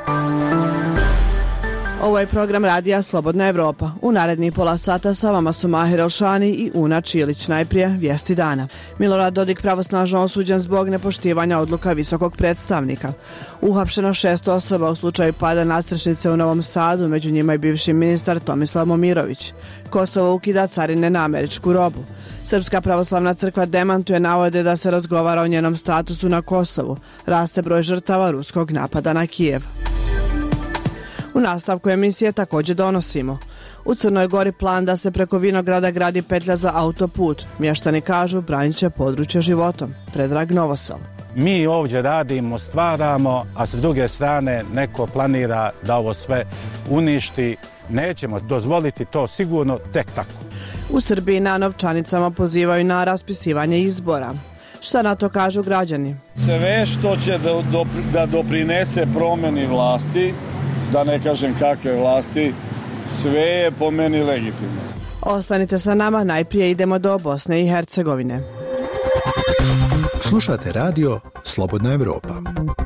Ovo je program radija Slobodna Evropa. U narednih pola sata sa vama su Mahir Elšani i Una Čilić. Najprije vijesti dana. Milorad Dodik pravosnažno osuđen zbog nepoštivanja odluka visokog predstavnika. Uhapšeno 6 osoba u slučaju pada nadstrešnice u Novom Sadu, među njima i bivši ministar Tomislav Momirović. Kosovo ukida carine na američku robu. Srpska pravoslavna crkva demantuje navode da se razgovara o njenom statusu na Kosovu. Raste broj žrtava ruskog napada na Kijev. U nastavku emisije također donosimo. U Crnoj Gori plan da se preko Vinograda gradi petlja za autoput. Mještani kažu branit će područje životom. Predrag Novosel. Mi ovdje radimo, stvaramo, a s druge strane neko planira da ovo sve uništi. Nećemo dozvoliti to sigurno tek tako. U Srbiji na novčanicama pozivaju na raspisivanje izbora. Šta na to kažu građani? Sve što će da doprinese promjeni vlasti, da ne kažem kakve vlasti, sve je po meni legitimno. Ostanite sa nama, najprije idemo do Bosne i Hercegovine. Slušate radio Slobodna Evropa.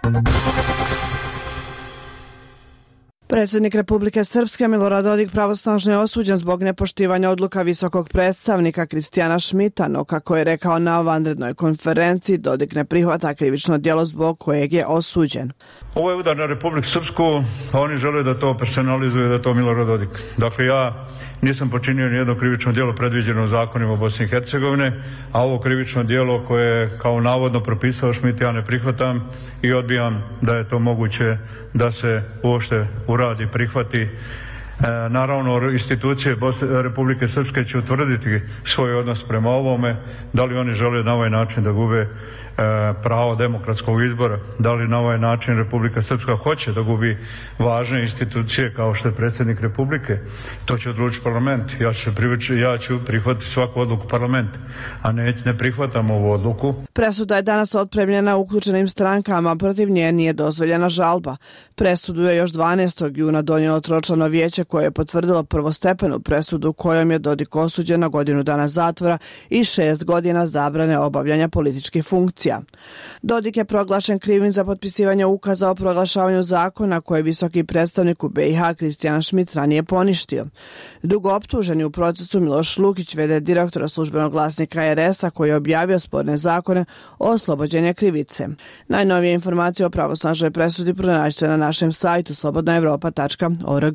Predsjednik Republike Srpske Milorad Dodik pravosnažno je osuđen zbog nepoštivanja odluka visokog predstavnika Kristijana Šmita, no kako je rekao na vanrednoj konferenciji, Dodik ne prihvata krivično djelo zbog kojeg je osuđen. Ovo je udar na Republiku Srpsku, a oni žele da to personalizuje, da to Milorad Dodik. Dakle, ja nisam počinio nijedno krivično djelo predviđeno u zakonima Bosne i Hercegovine, a ovo krivično djelo koje je kao navodno propisao Šmit ja ne prihvatam i odbijam da je to moguće da se uopšte uradi, prihvati. Naravno, institucije Republike Srpske će utvrditi svoj odnos prema ovome, da li oni žele na ovaj način da gube pravo demokratskog izbora, da li na ovaj način Republika Srpska hoće da gubi važne institucije kao što je predsjednik Republike. To će odlučiti parlament. Ja ću prihvatiti svaku odluku parlamenta, a ne prihvatam ovu odluku. Presuda je danas otpremljena uključenim strankama, protiv nje nije dozvoljena žalba. Presudu je još 12. juna donijelo tročlano vijeće koje je potvrdilo prvostepenu presudu kojom je Dodik osuđen na godinu dana zatvora i 6 godina zabrane obavljanja političkih funkcija. Dodik je proglašen krivim za potpisivanje ukaza o proglašavanju zakona koje je visoki predstavnik u BiH Kristijan Šmit ranije poništio. Drugo optuženi u procesu Miloš Lukić, v.d. direktora službenog glasnika RS-a koji je objavio sporne zakone o oslobođenju krivice. Najnovije informacije o pravosnažnoj presudi pronađite na našem sajtu slobodnaevropa.org.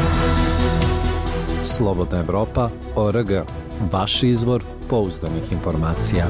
Slobodna Evropa.org. Vaš izvor pouzdanih informacija.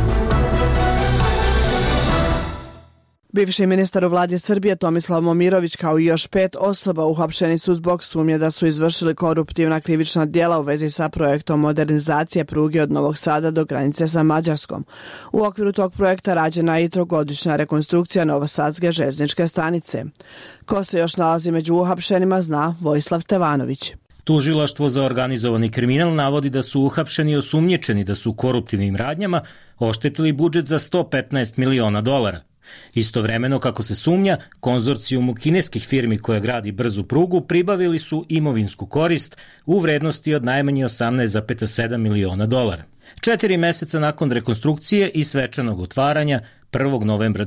Bivši ministar u vladi Srbije Tomislav Momirović kao i još 5 osoba uhapšeni su zbog sumnje da su izvršili koruptivna krivična djela u vezi sa projektom modernizacije pruge od Novog Sada do granice sa Mađarskom. U okviru tog projekta rađena je i trogodišnja rekonstrukcija Novosadske željezničke stanice. Ko se još nalazi među uhapšenima zna Vojislav Stevanović. Tužilaštvo za organizovani kriminal navodi da su uhapšeni i osumnjičeni da su koruptivnim radnjama oštetili budžet za $115 miliona. Istovremeno, kako se sumnja, konzorcijumu kineskih firmi koja gradi brzu prugu pribavili su imovinsku korist u vrednosti od najmanje $18,7 miliona. 4 meseca nakon rekonstrukcije i svečanog otvaranja 1. novembra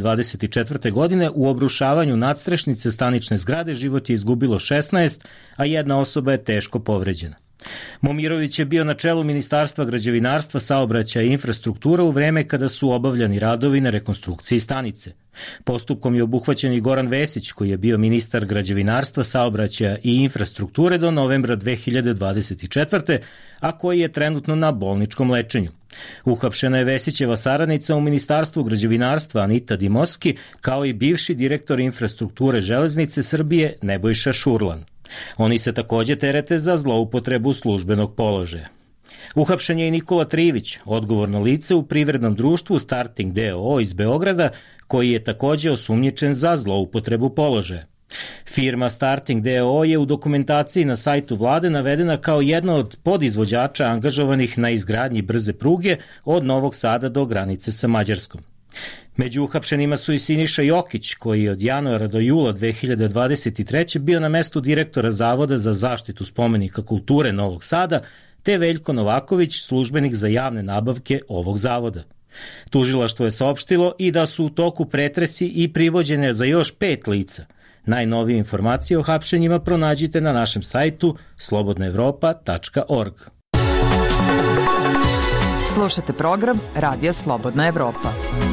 2024. godine u obrušavanju nadstrešnice stanične zgrade život je izgubilo 16, a jedna osoba je teško povređena. Momirović je bio na čelu Ministarstva građevinarstva, saobraćaja i infrastruktura u vreme kada su obavljani radovi na rekonstrukciji stanice. Postupkom je obuhvaćen i Goran Vesić, koji je bio ministar građevinarstva, saobraćaja i infrastrukture do novembra 2024. a koji je trenutno na bolničkom lečenju. Uhapšena je Vesićeva saradnica u Ministarstvu građevinarstva Anita Dimoski, kao i bivši direktor infrastrukture Železnice Srbije Nebojša Šurlan. Oni se također terete za zloupotrebu službenog položaja. Uhapšen je i Nikola Trivić, odgovorno lice u privrednom društvu Starting DOO iz Beograda, koji je također osumnjičen za zloupotrebu položaja. Firma Starting DOO je u dokumentaciji na sajtu vlade navedena kao jedna od podizvođača angažovanih na izgradnji brze pruge od Novog Sada do granice sa Mađarskom. Među uhapšenima su i Siniša Jokić, koji je od januara do jula 2023. bio na mestu direktora Zavoda za zaštitu spomenika kulture Novog Sada, te Veljko Novaković, službenik za javne nabavke ovog zavoda. Tužilaštvo je saopštilo i da su u toku pretresi i privođene za još 5 lica. Najnovije informacije o hapšenjima pronađite na našem sajtu slobodnaevropa.org. Slušate program Radija Slobodna Evropa.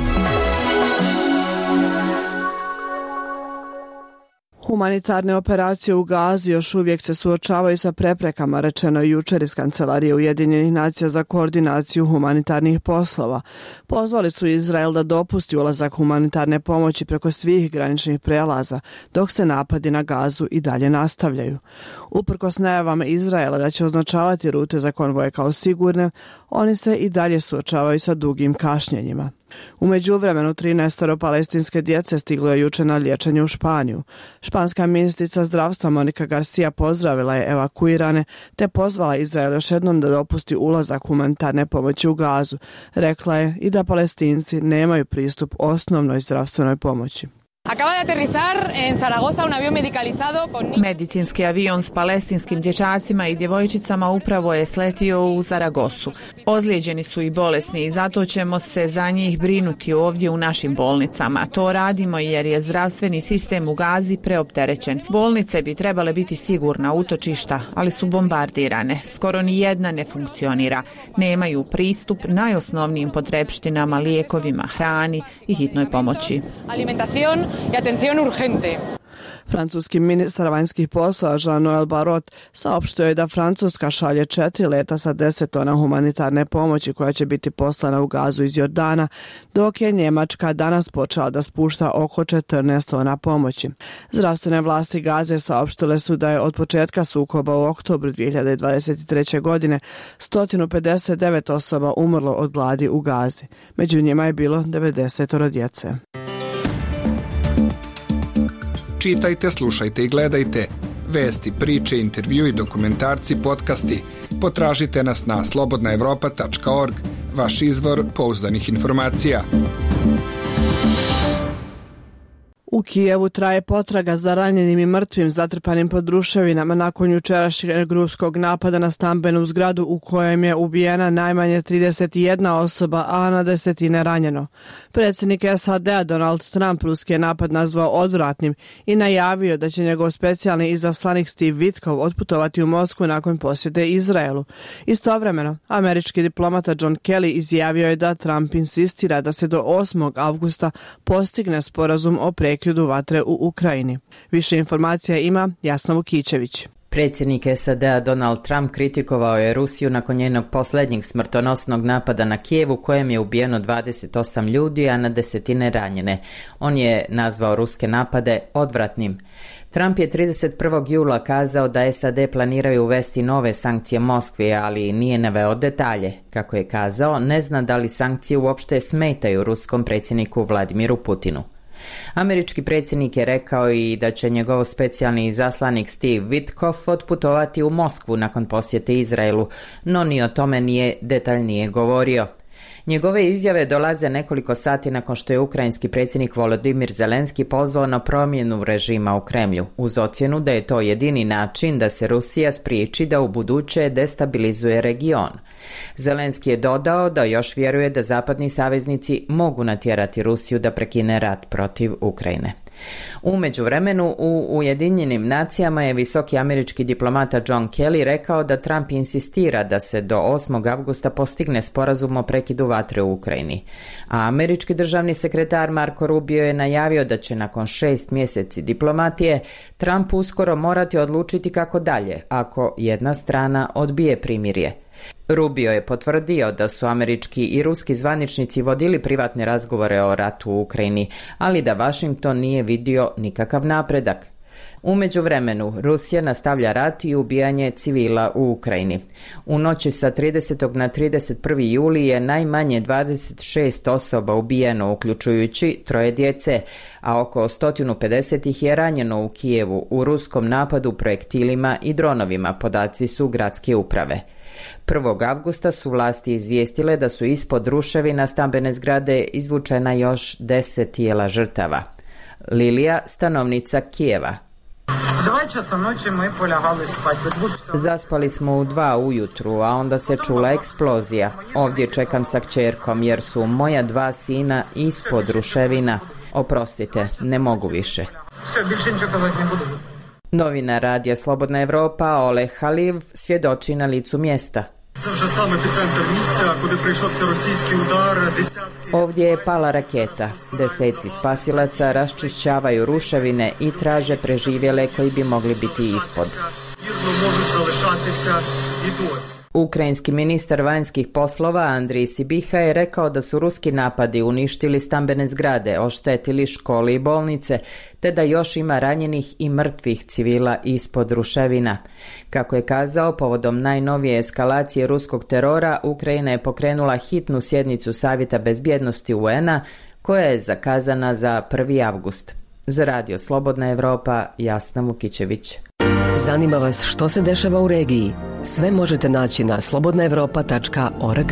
Humanitarne operacije u Gazi još uvijek se suočavaju sa preprekama, rečeno je jučer iz Kancelarije Ujedinjenih nacija za koordinaciju humanitarnih poslova. Pozvali su Izrael da dopusti ulazak humanitarne pomoći preko svih graničnih prelaza, dok se napadi na Gazu i dalje nastavljaju. Uprkos najavama Izraela da će označavati rute za konvoje kao sigurne, oni se i dalje suočavaju sa dugim kašnjenjima. U međuvremenu 13 palestinske djece stiglo je jučer na liječenje u Španiju. Španska ministrica zdravstva Monika Garcia pozdravila je evakuirane te pozvala Izrael još jednom da dopusti ulazak humanitarne pomoći u Gazu. Rekla je i da Palestinci nemaju pristup osnovnoj zdravstvenoj pomoći. Medicinski avion s palestinskim dječacima i djevojčicama upravo je sletio u Zaragozu. Ozlijeđeni su i bolesni i zato ćemo se za njih brinuti ovdje u našim bolnicama. To radimo jer je zdravstveni sistem u Gazi preopterećen. Bolnice bi trebale biti sigurna utočišta, ali su bombardirane. Skoro ni jedna ne funkcionira. Nemaju pristup najosnovnijim potrepštinama, lijekovima, hrani i hitnoj pomoći. I atención urgente. Francuski ministar vanjskih poslova Jean-Noël Barrot saopštio je da Francuska šalje 4 leta sa 10 tona humanitarne pomoći koja će biti poslana u Gazu iz Jordana, dok je Njemačka danas počela da spušta oko 14 tona pomoći. Zdravstvene vlasti Gaze saopštile su da je od početka sukoba u oktobru 2023. godine 159 osoba umrlo od gladi u Gazi. Među njima je bilo 90 djece. Čitajte, slušajte i gledajte. Vesti, priče, intervju i dokumentarci, podcasti. Potražite nas na slobodnaevropa.org, vaš izvor pouzdanih informacija. U Kijevu traje potraga za ranjenim i mrtvim zatrpanim pod ruševinama nakon jučerašnjeg ruskog napada na stambenu zgradu u kojem je ubijena najmanje 31 osoba, a na desetine ranjeno. Predsjednik SAD-a Donald Trump ruski je napad nazvao odvratnim i najavio da će njegov specijalni izaslanik Steve Witkoff otputovati u Moskvu nakon posjete Izraelu. Istovremeno, američki diplomata John Kelly izjavio je da Trump insistira da se do 8. avgusta postigne sporazum o prekidu vatre u Ukrajini. Više informacija ima Jasna Vukićević. Predsjednik SAD-a Donald Trump kritikovao je Rusiju nakon njenog posljednjeg smrtonosnog napada na Kijev u kojem je ubijeno 28 ljudi, a na desetine ranjene. On je nazvao ruske napade odvratnim. Trump je 31. jula kazao da SAD planiraju uvesti nove sankcije Moskvi, ali nije naveo detalje. Kako je kazao, ne zna da li sankcije uopšte smetaju ruskom predsjedniku Vladimiru Putinu. Američki predsjednik je rekao i da će njegov specijalni izaslanik Steve Witkoff otputovati u Moskvu nakon posjete Izraelu, no ni o tome nije detaljnije govorio. Njegove izjave dolaze nekoliko sati nakon što je ukrajinski predsjednik Volodymyr Zelenski pozvao na promjenu režima u Kremlju, uz ocjenu da je to jedini način da se Rusija spriječi da u buduće destabilizuje region. Zelenski je dodao da još vjeruje da zapadni saveznici mogu natjerati Rusiju da prekine rat protiv Ukrajine. U međuvremenu u Ujedinjenim nacijama je visoki američki diplomata John Kelly rekao da Trump insistira da se do 8. avgusta postigne sporazum o prekidu vatre u Ukrajini. A američki državni sekretar Marco Rubio je najavio da će nakon 6 mjeseci diplomatije Trump uskoro morati odlučiti kako dalje ako jedna strana odbije primirje. Rubio je potvrdio da su američki i ruski zvaničnici vodili privatne razgovore o ratu u Ukrajini, ali da Washington nije vidio nikakav napredak. U međuvremenu, Rusija nastavlja rat i ubijanje civila u Ukrajini. U noći sa 30. na 31. juli je najmanje 26 osoba ubijeno, uključujući 3 djece, a oko 150 ih je ranjeno u Kijevu u ruskom napadu projektilima i dronovima, podaci su gradske uprave. 1. avgusta su vlasti izvijestile da su ispod ruševina stambene zgrade izvučena još 10 tijela žrtava. Lilija, stanovnica Kijeva. Zaspali smo u 2 ujutru, a onda se čula eksplozija. Ovdje čekam sa kćerkom jer su moja 2 sina ispod ruševina. Oprostite, ne mogu više. Novinar Radija Slobodna Evropa Oleg Haliv svjedoči na licu mjesta. Ovdje je pala raketa. Deseci spasilaca raščišćavaju ruševine i traže preživjele koji bi mogli biti ispod. Ukrajinski ministar vanjskih poslova Andrij Sibiha je rekao da su ruski napadi uništili stambene zgrade, oštetili škole i bolnice, te da još ima ranjenih i mrtvih civila ispod ruševina. Kako je kazao, povodom najnovije eskalacije ruskog terora, Ukrajina je pokrenula hitnu sjednicu Savjeta bezbjednosti UN-a, koja je zakazana za 1. avgust. Za Radio Slobodna Evropa, Jasna Vukićević. Zanima vas što se dešava u regiji? Sve možete naći na slobodnaevropa.org.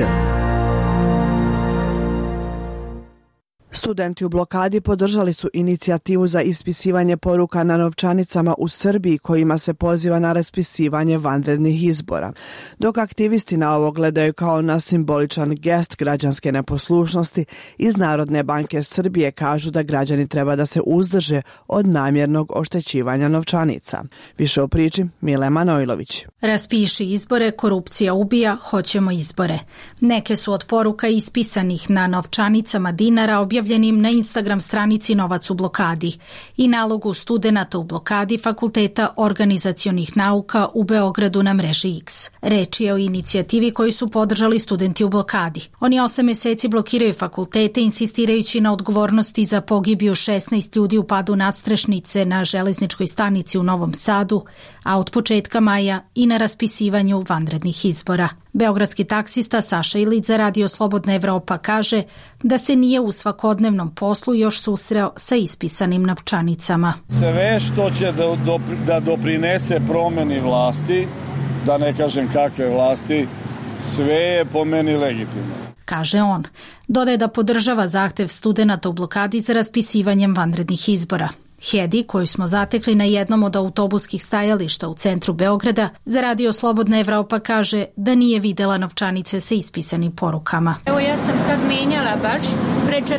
Studenti u blokadi podržali su inicijativu za ispisivanje poruka na novčanicama u Srbiji kojima se poziva na raspisivanje vanrednih izbora. Dok aktivisti na ovo gledaju kao na simboličan gest građanske neposlušnosti, iz Narodne banke Srbije kažu da građani treba da se uzdrže od namjernog oštećivanja novčanica. Više o priči Mile Manojlović. Raspiši izbore, korupcija ubija, hoćemo izbore. Neke su od poruka ispisanih na novčanicama dinara objavljenim na Instagram stranici Novac u blokadi i nalogu studenata u blokadi Fakulteta organizacionih nauka u Beogradu na mreži X. Reč je o inicijativi koju su podržali studenti u blokadi. Oni 8 mjeseci blokiraju fakultete insistirajući na odgovornosti za pogibiju 16 ljudi u padu nadstrešnice na železničkoj stanici u Novom Sadu, a od početka maja i na raspisivanju vanrednih izbora. Beogradski taksista Saša Ilić za Radio Slobodna Evropa kaže da se nije u svakodnevnom poslu još susreo sa ispisanim novčanicama. Sve što će da doprinese promjeni vlasti, da ne kažem kakve vlasti, sve je po meni legitimno. Kaže on. Dodaje da podržava zahtev studenata u blokadi za raspisivanjem vanrednih izbora. Hedi, koju smo zatekli na jednom od autobuskih stajališta u centru Beograda, za Radio Slobodna Evropa kaže da nije videla novčanice sa ispisanim porukama. Evo ja sam sad menjala baš, pre 4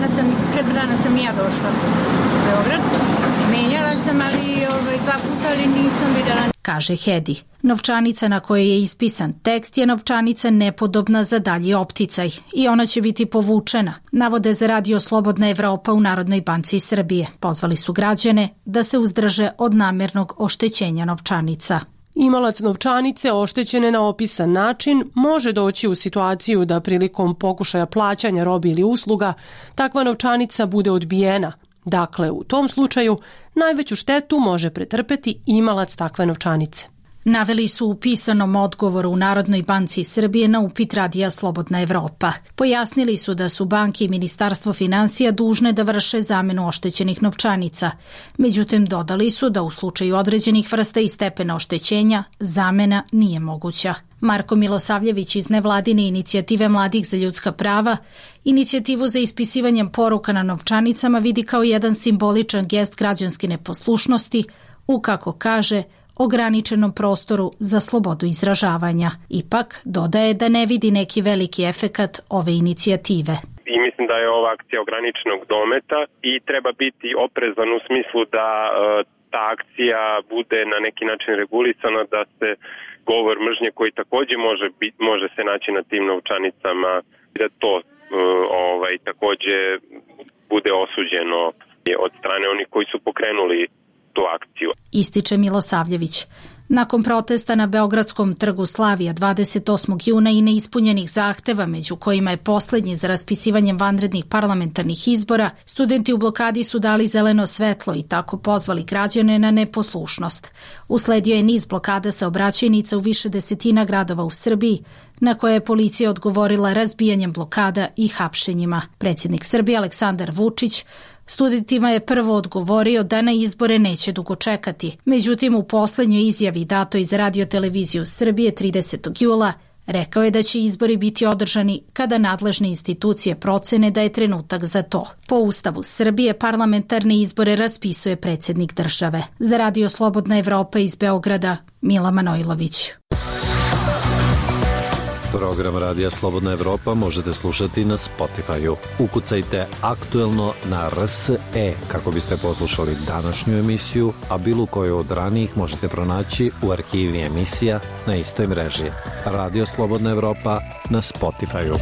dana sam ja došla u Beograd. Menjala sam, ali 2 puta, ali nisam videla. Kaže Hedi. Novčanica na kojoj je ispisan tekst je novčanica nepodobna za dalji opticaj i ona će biti povučena, navode za Radio Slobodna Evropa u Narodnoj banci Srbije. Pozvali su građane da se uzdrže od namjernog oštećenja novčanica. Imalac novčanice oštećene na opisan način može doći u situaciju da prilikom pokušaja plaćanja robe ili usluga takva novčanica bude odbijena. Dakle, u tom slučaju najveću štetu može pretrpeti imalac takve novčanice. Naveli su u pisanom odgovoru u Narodnoj banci Srbije na upit Radija Slobodna Evropa. Pojasnili su da su banke i Ministarstvo finansija dužne da vrše zamenu oštećenih novčanica. Međutim, dodali su da u slučaju određenih vrsta i stepena oštećenja zamena nije moguća. Marko Milosavljević iz nevladine inicijative Mladih za ljudska prava inicijativu za ispisivanjem poruka na novčanicama vidi kao jedan simboličan gest građanske neposlušnosti u, kako kaže, ograničenom prostoru za slobodu izražavanja. Ipak, dodaje da ne vidi neki veliki efekat ove inicijative. I mislim da je ova akcija ograničenog dometa i treba biti oprezan u smislu da ta akcija bude na neki način regulisana, da se govor mržnje koji također može se naći na tim novčanicama, da to također bude osuđeno od strane onih koji su pokrenuli tu akciju. Ističe Milosavljević. Nakon protesta na Beogradskom trgu Slavija 28. juna i neispunjenih zahteva, među kojima je posljednji za raspisivanjem vanrednih parlamentarnih izbora, studenti u blokadi su dali zeleno svetlo i tako pozvali građane na neposlušnost. Usledio je niz blokada saobraćajnica u više desetina gradova u Srbiji, na koje je policija odgovorila razbijanjem blokada i hapšenjima. Predsjednik Srbije Aleksandar Vučić studentima je prvo odgovorio da na izbore neće dugo čekati. Međutim, u posljednjoj izjavi datoj za Radio-televiziju Srbije 30. jula rekao je da će izbori biti održani kada nadležne institucije procene da je trenutak za to. Po Ustavu Srbije parlamentarne izbore raspisuje predsjednik države. Za Radio Slobodna Evropa iz Beograda, Mila Manojlović. Program Radija Slobodna Evropa možete slušati na Spotify-u. Ukucajte Aktuelno na RSE kako biste poslušali današnju emisiju, a bilo koju od ranijih možete pronaći u arhivi emisija na istoj mreži. Radio Slobodna Evropa na Spotify-u.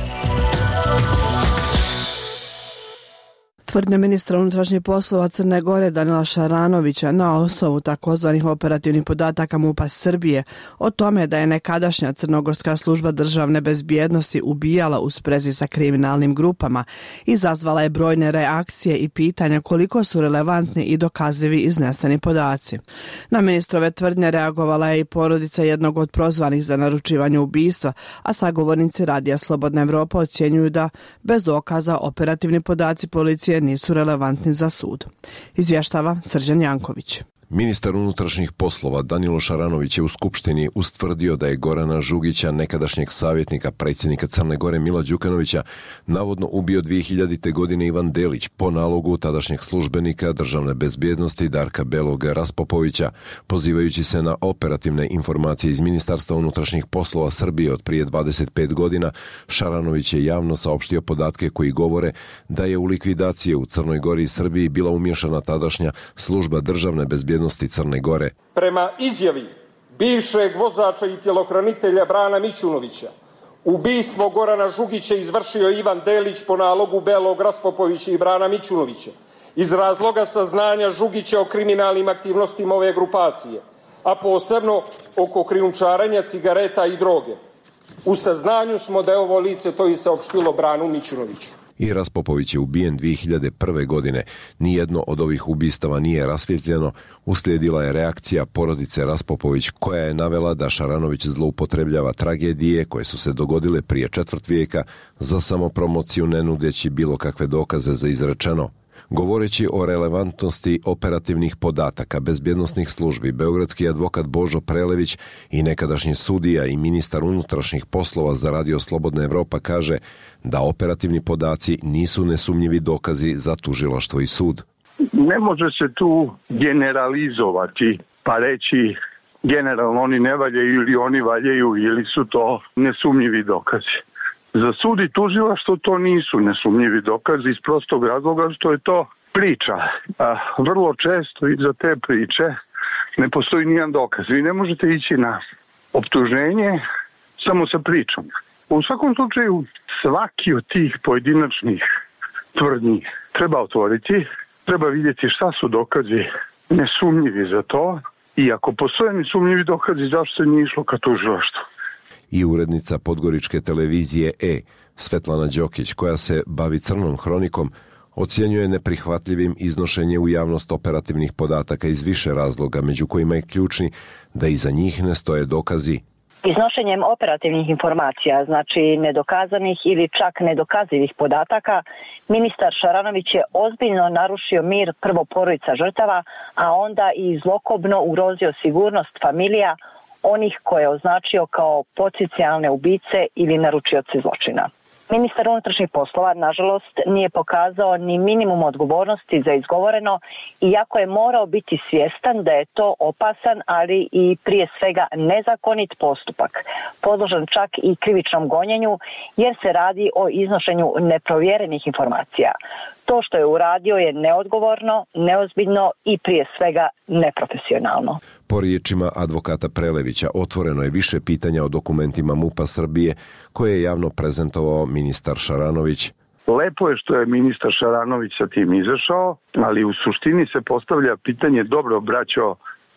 Tvrdnje ministra unutrašnjih poslova Crne Gore Danila Šaranovića na osnovu takozvanih operativnih podataka MUP-a Srbije o tome da je nekadašnja crnogorska služba državne bezbjednosti ubijala u sprezi sa kriminalnim grupama izazvala je brojne reakcije i pitanja koliko su relevantni i dokazivi izneseni podaci. Na ministrove tvrdnje reagovala je i porodica jednog od prozvanih za naručivanje ubistva, a sagovornici Radija Slobodna Evropa ocjenjuju da bez dokaza operativni podaci policije nisu relevantni za sud. Izvještava Srđan Janković. Ministar unutrašnjih poslova Danilo Šaranović je u Skupštini ustvrdio da je Gorana Žugića, nekadašnjeg savjetnika predsjednika Crne Gore Mila Đukanovića, navodno ubio 2000. godine Ivan Delić po nalogu tadašnjeg službenika državne bezbjednosti Darka Belog Raspopovića, pozivajući se na operativne informacije iz Ministarstva unutrašnjih poslova Srbije od prije 25 godina. Šaranović je javno saopštio podatke koji govore da je u likvidacije u Crnoj Gori i Srbiji bila umješana tadašnja služba državne bezbjednosti Crne Gore. Prema izjavi bivšeg vozača i tjelohranitelja Brana Mićunovića, ubistvo Gorana Žugića izvršio Ivan Delić po nalogu Belog Raspopovića i Brana Mićunovića iz razloga saznanja Žugića o kriminalnim aktivnostima ove grupacije, a posebno oko krijumčarenja cigareta i droge. U saznanju smo da je ovo lice to i saopštilo Branu Mićunoviću. I Raspopović je ubijen 2001. godine. Nijedno od ovih ubistava nije rasvjetljeno. Uslijedila je reakcija porodice Raspopović koja je navela da Šaranović zloupotrebljava tragedije koje su se dogodile prije četvrt vijeka za samopromociju, ne nudeći bilo kakve dokaze za izrečeno. Govoreći o relevantnosti operativnih podataka bezbjednosnih službi, beogradski advokat Božo Prelević i nekadašnji sudija i ministar unutrašnjih poslova za Radio Slobodna Evropa kaže da operativni podaci nisu nesumnjivi dokazi za tužilaštvo i sud. Ne može se tu generalizovati pa reći generalno oni ne valjaju ili oni valjaju ili su to nesumnjivi dokazi. Za sud i tužilaštvo to nisu nesumnjivi dokazi iz prostog razloga što je to priča. A vrlo često iza te priče ne postoji nijedan dokaz. Vi ne možete ići na optuženje samo sa pričom. U svakom slučaju svaki od tih pojedinačnih tvrdnji treba otvoriti, treba vidjeti šta su dokazi nesumnjivi za to i ako postoje nesumnjivi dokazi zašto se nije išlo ka tužilaštvu. I urednica podgoričke televizije Svetlana Đokić, koja se bavi crnom hronikom, ocjenjuje neprihvatljivim iznošenje u javnost operativnih podataka iz više razloga, među kojima je ključni da iza njih ne stoje dokazi. Iznošenjem operativnih informacija, znači nedokazanih ili čak nedokazivih podataka, ministar Šaranović je ozbiljno narušio mir prvo porodica žrtava, a onda i zlokobno ugrozio sigurnost familija onih koje je označio kao potencijalne ubice ili naručioce zločina. Ministar unutrašnjih poslova, nažalost, nije pokazao ni minimum odgovornosti za izgovoreno, iako je morao biti svjestan da je to opasan, ali i prije svega nezakonit postupak, podložan čak i krivičnom gonjenju, jer se radi o iznošenju neprovjerenih informacija. To što je uradio je neodgovorno, neozbiljno i prije svega neprofesionalno. Po riječima advokata Prelevića, otvoreno je više pitanja o dokumentima MUP-a Srbije koje je javno prezentovao ministar Šaranović. Lepo je što je ministar Šaranović sa tim izašao, ali u suštini se postavlja pitanje, dobro braćo,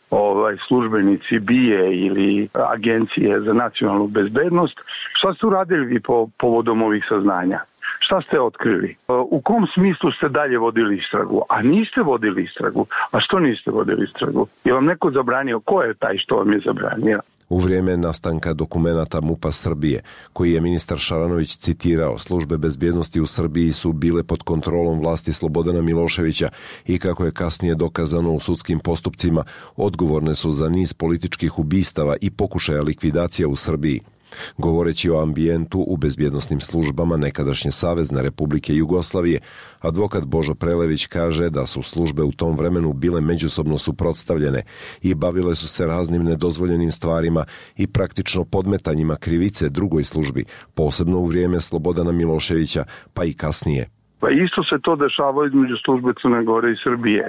službenici BIA ili Agencije za nacionalnu bezbednost, šta ste uradili vi povodom ovih saznanja? Šta ste otkrili? U kom smislu ste dalje vodili istragu? A niste vodili istragu. A što niste vodili istragu? Je vam neko zabranio? Ko je taj što vam je zabranio? U vrijeme nastanka dokumenata MUP-a Srbije, koji je ministar Šaranović citirao, službe bezbjednosti u Srbiji su bile pod kontrolom vlasti Slobodana Miloševića i, kako je kasnije dokazano u sudskim postupcima, odgovorne su za niz političkih ubistava i pokušaja likvidacija u Srbiji. Govoreći o ambijentu u bezbjednosnim službama nekadašnje Savezne Republike Jugoslavije, advokat Božo Prelević kaže da su službe u tom vremenu bile međusobno suprotstavljene i bavile su se raznim nedozvoljenim stvarima i praktično podmetanjima krivice drugoj službi, posebno u vrijeme Slobodana Miloševića, pa i kasnije. Pa isto se to dešava između službe Crne Gore i Srbije.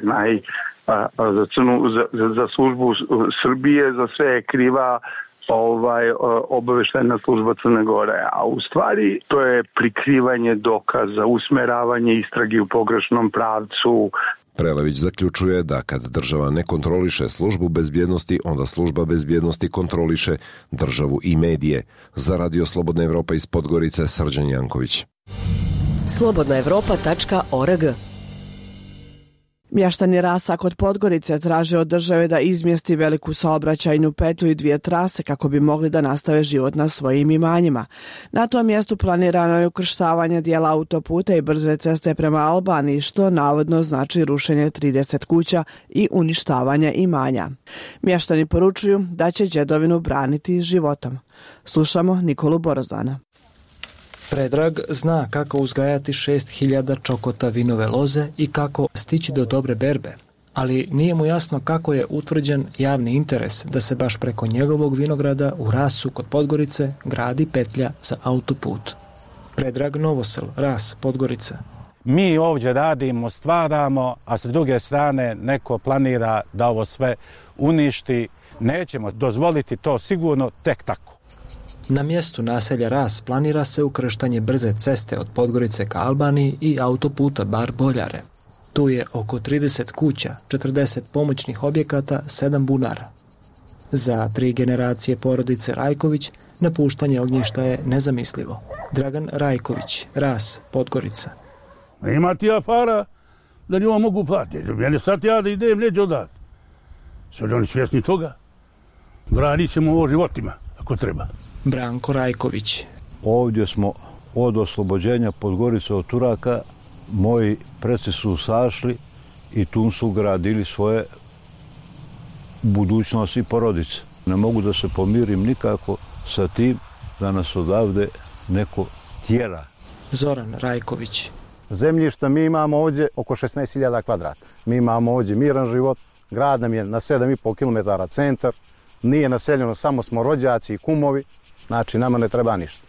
Za službu Srbije za sve je kriva obaveštajna služba Crne Gore, a u stvari to je prikrivanje dokaza, usmeravanje istrage u pogrešnom pravcu. Prelević zaključuje da kad država ne kontroliše službu bezbjednosti, onda služba bezbjednosti kontroliše državu i medije. Za Radio Slobodna Evropa iz Podgorice, Srđan Janković. slobodnaevropa.org. Mještani Rasa kod Podgorice traže od države da izmjesti veliku saobraćajnu petlju i 2 trase kako bi mogli da nastave život na svojim imanjima. Na tom mjestu planirano je ukrštavanje dijela autoputa i brze ceste prema Albaniji, što navodno znači rušenje 30 kuća i uništavanje imanja. Mještani poručuju da će đedovinu braniti životom. Slušamo Nikolu Borozana. Predrag zna kako uzgajati 6000 čokota vinove loze i kako stići do dobre berbe, ali nije mu jasno kako je utvrđen javni interes da se baš preko njegovog vinograda u Rasu kod Podgorice gradi petlja za autoput. Predrag Novosel, Ras, Podgorica. Mi ovdje radimo, stvaramo, a s druge strane neko planira da ovo sve uništi. Nećemo dozvoliti to sigurno tek tako. Na mjestu naselja Ras planira se ukrštanje brze ceste od Podgorice ka Albaniji i autoputa Bar-Boljare. Tu je oko 30 kuća, 40 pomoćnih objekata, 7 bunara. Za 3 generacije porodice Rajković napuštanje ognjišta je nezamislivo. Dragan Rajković, Ras, Podgorica. Ima ti ja para da njima mogu platiti. Mene sad ja da idem neđe odat. Sve oni svjesni toga. Branit ćemo ovo životima, ako treba. Branko Rajković. Ovdje smo od oslobođenja Podgorice od Turaka, moji preci su sašli i tu su gradili svoje budućnosti i porodice. Ne mogu da se pomirim nikako sa tim da nas odavde neko tjera. Zoran Rajković. Zemljišta mi imamo ovdje oko 16.000 kvadrata. Mi imamo ovdje miran život, grad nam je na 7,5 km centar, nije naseljeno, samo smo rođaci i kumovi, znači nama ne treba ništa.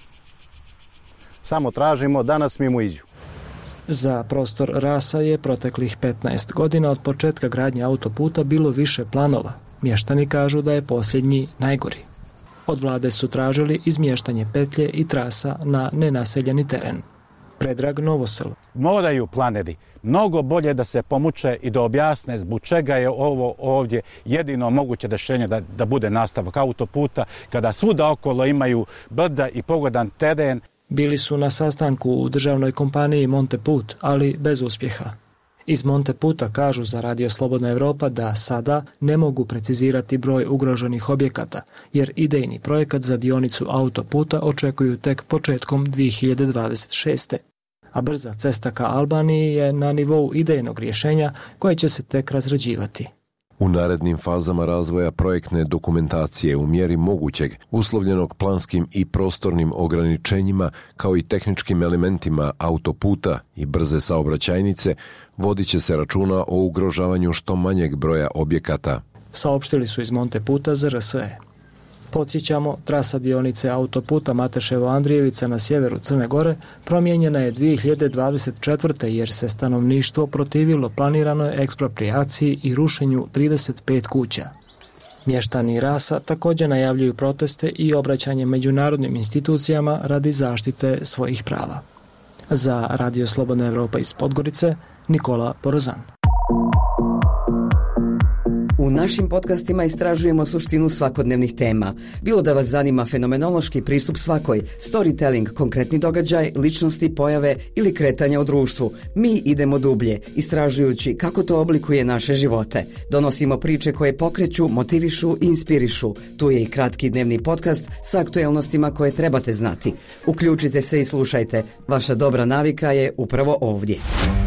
Samo tražimo da nas mimo iđu. Za prostor Rasa je proteklih 15 godina od početka gradnje autoputa bilo više planova. Mještani kažu da je posljednji najgori. Od vlade su tražili izmještanje petlje i trasa na nenaseljeni teren. Predrag Novosel. Moraju planeri mnogo bolje da se pomuče i da objasne zbog čega je ovo ovdje jedino moguće rješenje da bude nastavak autoputa, kada svuda okolo imaju brda i pogodan teren. Bili su na sastanku u državnoj kompaniji Monteput, ali bez uspjeha. Iz Monteputa kažu za Radio Slobodna Evropa da sada ne mogu precizirati broj ugroženih objekata, jer idejni projekat za dionicu autoputa očekuju tek početkom 2026. A brza cesta ka Albaniji je na nivou idejnog rješenja koje će se tek razrađivati. U narednim fazama razvoja projektne dokumentacije u mjeri mogućeg, uslovljenog planskim i prostornim ograničenjima, kao i tehničkim elementima autoputa i brze saobraćajnice, vodit će se računa o ugrožavanju što manjeg broja objekata. Saopštili su iz Monteputa za RSE. Podsjećamo, trasa dionice autoputa Mateševo-Andrijevica na sjeveru Crne Gore promijenjena je 2024. jer se stanovništvo protivilo planiranoj eksproprijaciji i rušenju 35 kuća. Mještani Rasa također najavljuju proteste i obraćanje međunarodnim institucijama radi zaštite svojih prava. Za Radio Slobodna Evropa iz Podgorice, Nikola Porozan. U našim podcastima istražujemo suštinu svakodnevnih tema. Bilo da vas zanima fenomenološki pristup svakoj, storytelling, konkretni događaj, ličnosti, pojave ili kretanja u društvu, mi idemo dublje, istražujući kako to oblikuje naše živote. Donosimo priče koje pokreću, motivišu i inspirišu. Tu je i kratki dnevni podcast sa aktuelnostima koje trebate znati. Uključite se i slušajte. Vaša dobra navika je upravo ovdje.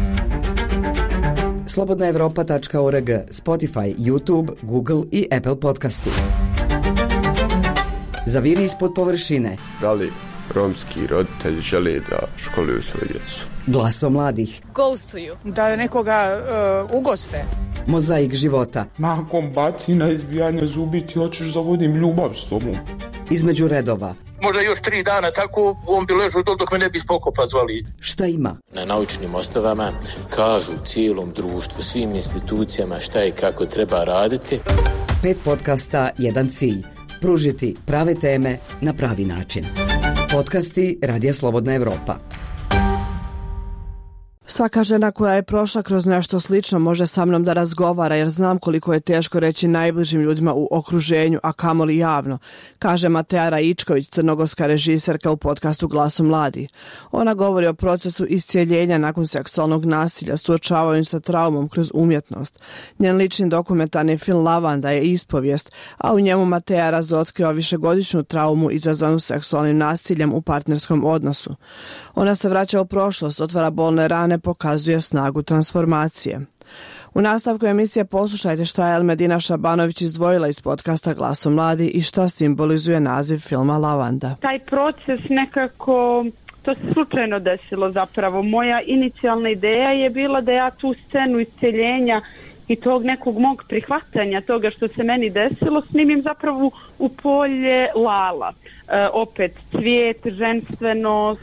slobodnaevropa.org, Spotify, YouTube, Google i Apple podcasti. Zaviri ispod površine. Da li romski roditelji žele da školuju svoju djecu? Glasom mladih. Ghostuju. Da nekoga ugoste. Mozaik života. Nakon bacina, izbijanja zubi ti hoćeš da vodim ljubav s tobom. Između redova. Možda još 3 dana tako on bi ležao dok me ne bi spokopa zvali. Šta ima? Na naučnim osnovama kažu cijelom društvu, svim institucijama šta i kako treba raditi. 5 podcasta, 1 cilj. Pružiti prave teme na pravi način. Podcasti Radija Slobodna Evropa. Svaka žena koja je prošla kroz nešto slično može sa mnom da razgovara, jer znam koliko je teško reći najbližim ljudima u okruženju, a kamoli javno, kaže Mateja Raičković, crnogorska režiserka u podcastu Glasom mladi. Ona govori o procesu iscijeljenja nakon seksualnog nasilja, suočavanju sa traumom kroz umjetnost. Njen lični dokumentarni film Lavanda je ispovijest, a u njemu Mateja razotkriva višegodišnju traumu izazvanu seksualnim nasiljem u partnerskom odnosu. Ona se vraća u prošlost, otvara bolne rane, pokazuje snagu transformacije. U nastavku emisije poslušajte šta je Elmedina Šabanović izdvojila iz podcasta Glasom mladi i šta simbolizuje naziv filma Lavanda. Taj proces nekako, to se slučajno desilo zapravo. Moja inicijalna ideja je bila da ja tu scenu isceljenja i tog nekog mog prihvatanja toga što se meni desilo snimim zapravo u polje Lala. Opet cvijet, ženstvenost,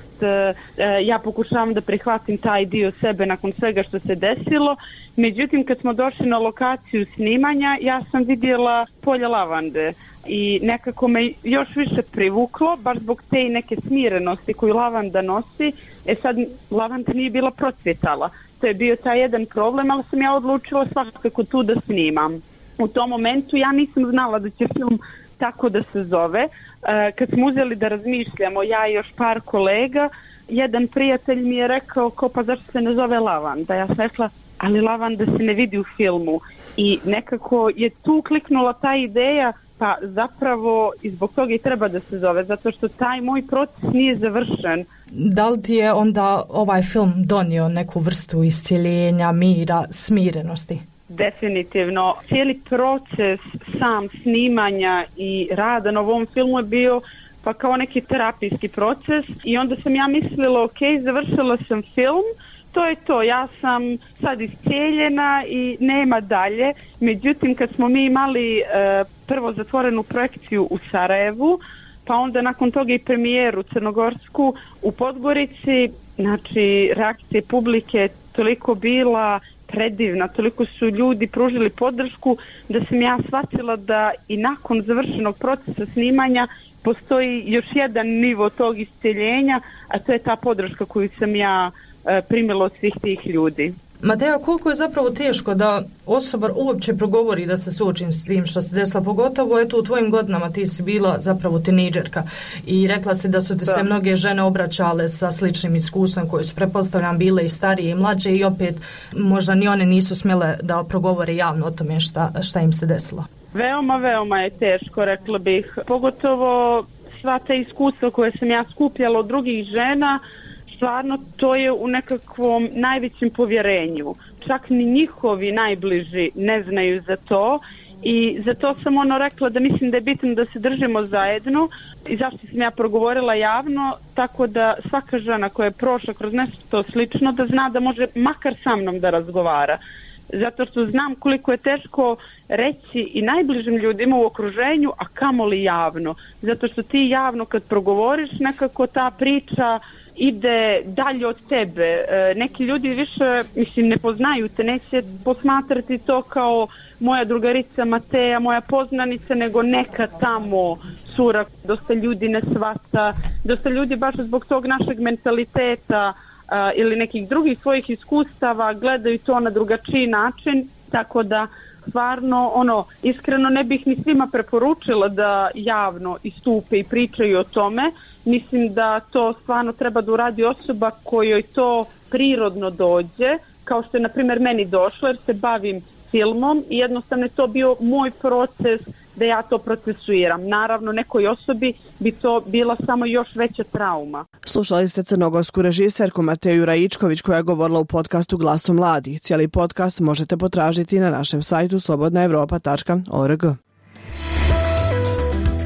ja pokušavam da prihvatim taj dio sebe nakon svega što se desilo. Međutim, kad smo došli na lokaciju snimanja, ja sam vidjela polje lavande i nekako me još više privuklo, baš zbog te i neke smirenosti koju lavanda nosi. Sad, lavanda nije bila procvjetala. To je bio taj jedan problem, ali sam ja odlučila svakako tu da snimam. U tom momentu ja nisam znala da će film tako da se zove. Kad smo uzeli da razmišljamo, ja i još par kolega, jedan prijatelj mi je rekao pa zašto se ne zove Lavanda? Ja sam rekla, ali lavanda se ne vidi u filmu. I nekako je tu kliknula ta ideja, pa zapravo i zbog toga i treba da se zove, zato što taj moj proces nije završen. Da li ti je onda ovaj film donio neku vrstu iscjeljenja, mira, smirenosti? Definitivno. Cijeli proces sam snimanja i rada na ovom filmu je bio pa kao neki terapijski proces i onda sam ja mislila, ok, završila sam film, to je to, ja sam sad iscijeljena i nema dalje. Međutim, kad smo mi imali prvo zatvorenu projekciju u Sarajevu, pa onda nakon toga i premijeru crnogorsku u Podgorici, znači reakcije publike toliko bila predivna, toliko su ljudi pružili podršku da sam ja shvatila da i nakon završenog procesa snimanja postoji još jedan nivo tog isceljenja, a to je ta podrška koju sam ja primila od svih tih ljudi. Mateja, koliko je zapravo teško da osoba uopće progovori da se suočim s tim što se desilo, pogotovo eto u tvojim godinama ti si bila zapravo tinejdžerka i rekla si da su ti se mnoge žene obraćale sa sličnim iskustvom koje su pretpostavljam bile i starije i mlađe i opet možda ni one nisu smjele da progovore javno o tome šta im se desilo. Veoma je teško, rekla bih, pogotovo sva ta iskustva koje sam ja skupljala od drugih žena. Stvarno, to je u nekakvom najvećem povjerenju. Čak ni njihovi najbliži ne znaju za to i zato sam rekla da mislim da je bitno da se držimo zajedno i zašto sam ja progovorila javno, tako da svaka žena koja je prošla kroz nešto slično da zna da može makar sa mnom da razgovara. Zato što znam koliko je teško reći i najbližim ljudima u okruženju, a kamoli javno. Zato što ti javno kad progovoriš nekako ta priča ide dalje od tebe. Neki ljudi više, ne poznaju te, neće posmatrati to kao moja drugarica Mateja, moja poznanica, nego neka tamo cura. Dosta ljudi ne shvata, dosta ljudi baš zbog tog našeg mentaliteta ili nekih drugih svojih iskustava gledaju to na drugačiji način, tako da stvarno, iskreno ne bih ni svima preporučila da javno istupe i pričaju o tome. Mislim da to stvarno treba da uradi osoba kojoj to prirodno dođe, kao što je na primjer meni došlo jer se bavim filmom i jednostavno je to bio moj proces da ja to procesuiram. Naravno, nekoj osobi bi to bila samo još veća trauma. Slušali ste crnogorsku režiserku Mateju Raičković koja je govorila u podcastu Glasom mladi. Cijeli podcast možete potražiti na našem sajtu slobodnaevropa.org.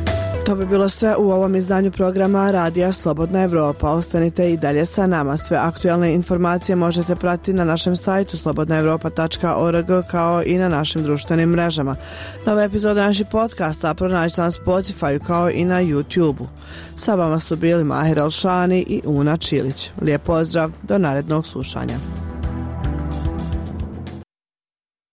To bi bilo sve u ovom izdanju programa Radija Slobodna Evropa. Ostanite i dalje sa nama. Sve aktualne informacije možete pratiti na našem sajtu slobodnaevropa.org kao i na našim društvenim mrežama. Nove epizode naših podcasta pronađite na Spotify kao i na YouTube-u. Sa vama su bili Mahir Alšani i Una Čilić. Lijep pozdrav, do narednog slušanja.